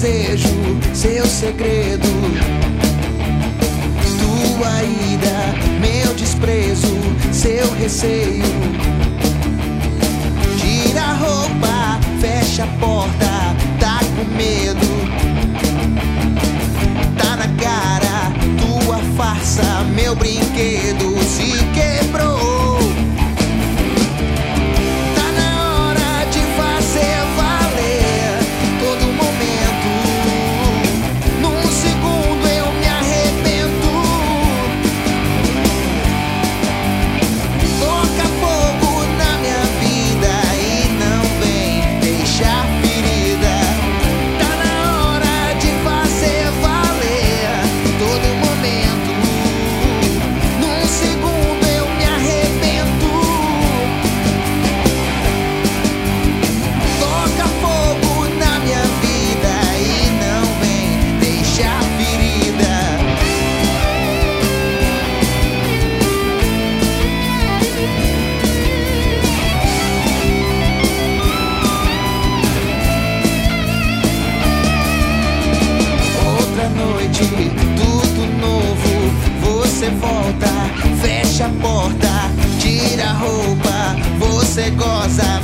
desejo, seu segredo, tua ida, meu desprezo, seu receio. Tira a roupa, fecha a porta, tá com medo. Tá na cara, tua farsa, meu brinquedo se quebrou. Tudo novo, você volta, fecha a porta, tira a roupa, você goza.